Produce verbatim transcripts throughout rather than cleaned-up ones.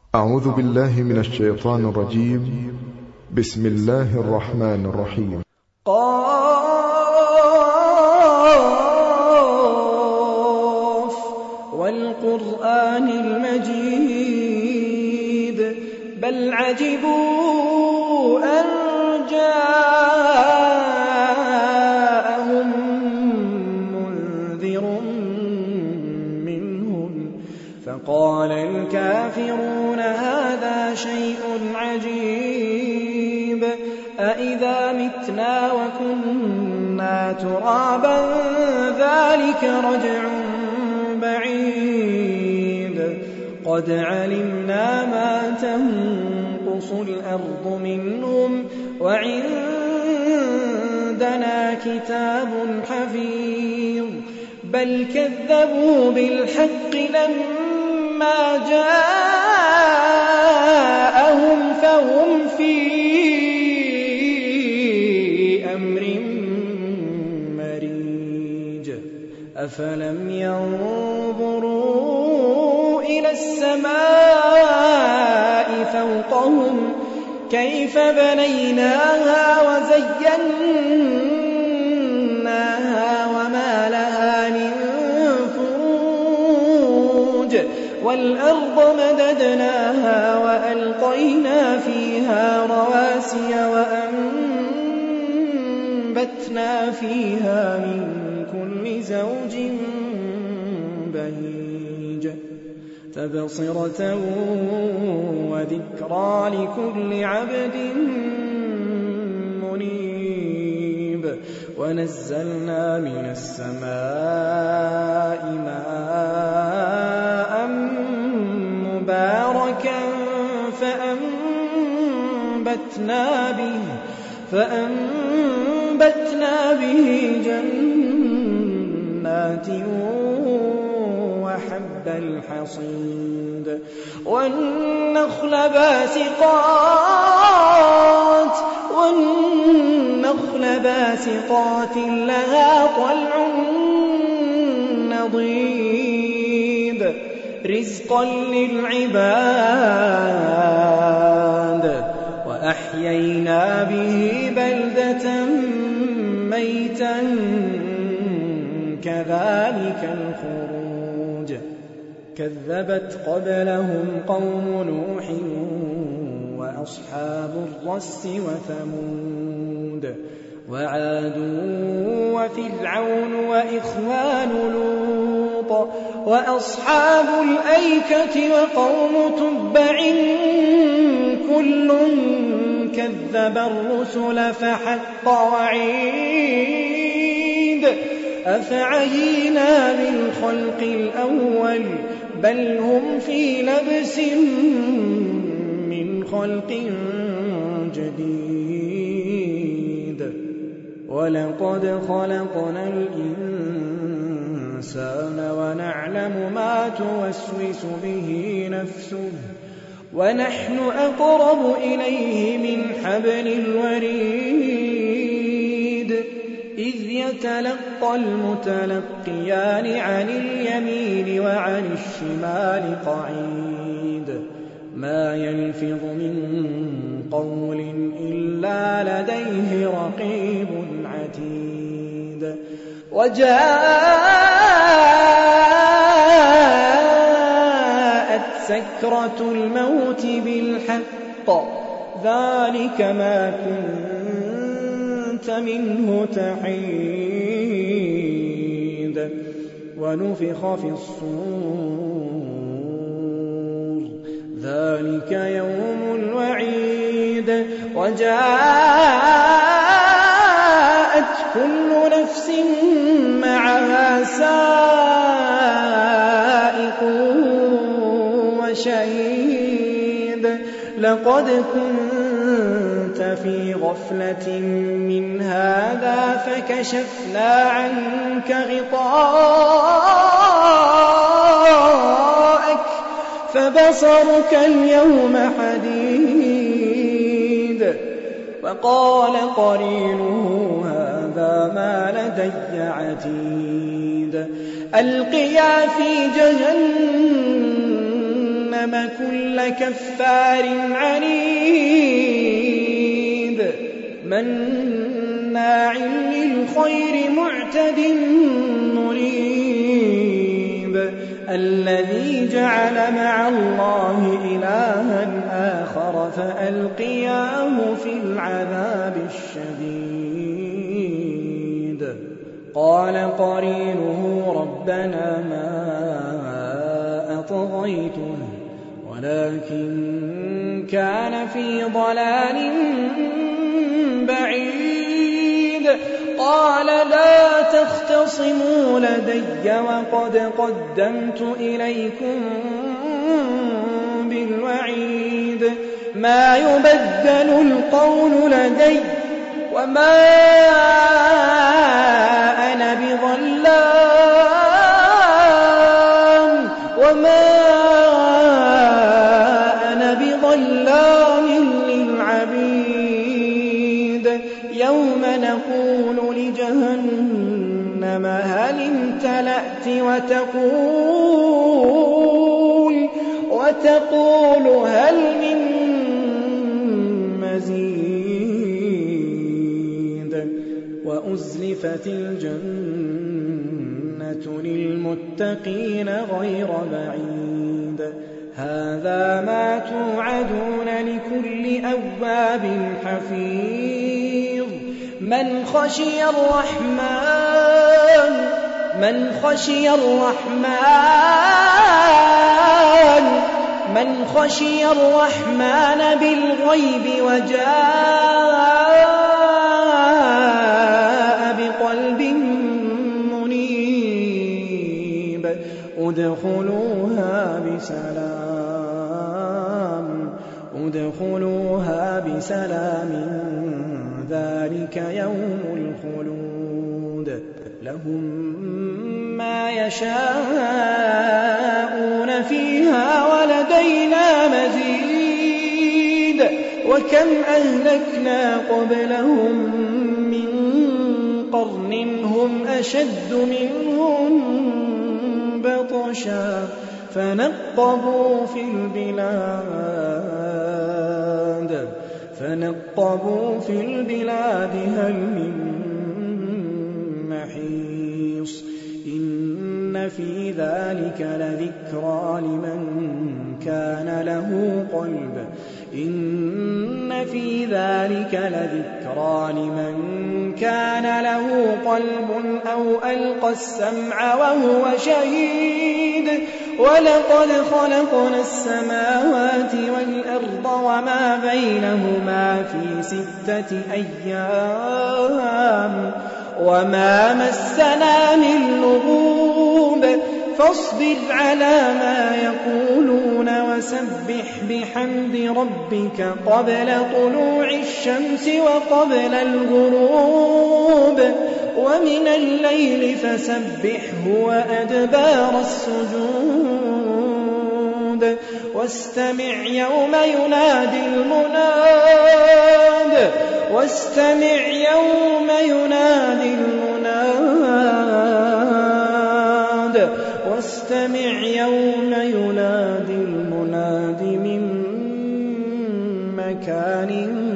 أعوذ بالله من الشيطان الرجيم. بسم الله الرحمن الرحيم. قاف والقرآن المجيد بل عجبوا أن جاءهم منذر منهم فقال الكافرون هذا شيء عجيب أإذا متنا وكنا ترابا ذلك رجع بعيد قد علمنا ما تنقص الأرض منهم وعندنا كتاب حفيظ بل كذبوا بالحق لما جاءهم فهم في أمر مريج أفلم ينظروا إلى السماء فوقهم كيف بنيناها وزيناها وما لها من فروج والأرض مددناها وألقينا فيها رواسي وأنبتنا فيها من كل زوج بهيج تبصرة وذكرى لكل عبد منيب ونزلنا من السماء ماء مباركا فأنبتنا به فأنبتنا به جنات وحب الحصيد والنخل باسقات والنخل باسقات لها طلع نضيد رزقا للعباد وأحيينا به بلدة ميتا كذلك الخروج كذبت قبلهم قوم نوح وأصحاب الرس وثمود وعاد وفرعون وإخوان لوط وأصحاب الأيكة وقوم تبع كل كذب الرسل فحق وعيد أفعينا بالخلق الأول بل هم في لبس من خلق جديد ولقد خلقنا الإنسان ونعلم ما توسوس به نفسه ونحن أقرب إليه من حبل الوريد إذ يتلقى المتلقيان عن اليمين وعن الشمال قعيد ما يلفظ من قول إلا لديه رقيب عتيد وجاءت سكرة الموت بالحق ذلك ما كنت منه تحيد ونفخ في الصور ذلك يوم الوعيد وجاءت كل نفس معها سائق وشهيد لقد كنت في غفلة من هذا فكشفنا عنك غطاءك فبصرك اليوم حديد وقال قرينه هذا ما لدي عتيد ألقيا في جهنم جهنم كل كفار عنيد مناع للخير معتد مريب الذي جعل مع الله إلها آخر فألقياه في العذاب الشديد قال قرينه ربنا ما أطغيته ولكن كان في ضلال بعيد قال لا تختصموا لدي وقد قدمت إليكم بالوعيد ما يبدل القول لدي وما أنا بظلام وما أنا بظلام للعبيد يوم نقول لجهنم هل امتلأت وتقول وتقول هل من مزيد وأزلفت الجنة للمتقين غير بعيد هذا ما توعدون لكل أواب حفيظ من خشي الرحمن من خشي الرحمن من خشي الرحمن بالغيب وجاء بقلب منيب ادخلوها بسلام ادخلوها بسلام ذلك يوم الخلود لهم ما يشاءون فيها ولدينا مزيد وكم أهلكنا قبلهم من قرن هم أشد منهم بطشا فنقبوا في البلاد فنقبوا في البلاد هل من محيص إن في ذلك لذكرى لمن كان له قلب إن في ذلك لذكرى لمن كان له قلب أو ألقى السمع وهو شهيد ولقد خلقنا السماوات والأرض وما بينهما في ستة أيام وما مسنا من لغوب فاصبر على ما يقولون وسبح بحمد ربك قبل طلوع الشمس وقبل الغروب ومن الليل فسبحه وأدبار السجود واستمع يوم ينادي المناد واستمع يوم ينادي المناد واستمع يوم ينادي المناد من مكان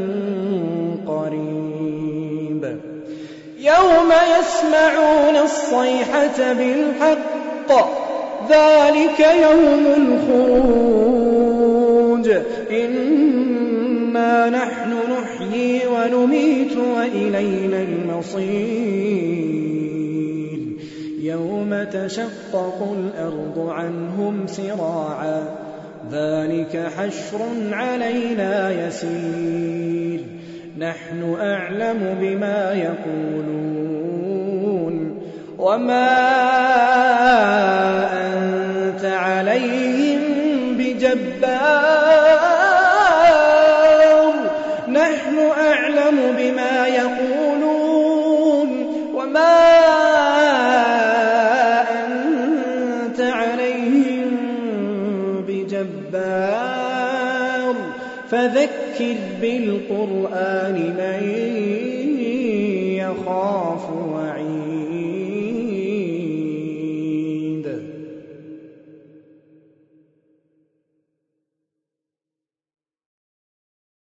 قريب يوم يسمعون الصيحة بالحق ذلك يوم الخروج إنا نحن نحيي ونميت وإلينا المصير يوم تشقق الأرض عنهم سراعا ذلك حشر علينا يسير نحن أعلم بما يقولون وما أنت عليهم بجبار نحن أعلم بما يقولون وما أنت عليهم بجبار فذكر بالقرآن من يخاف وعيد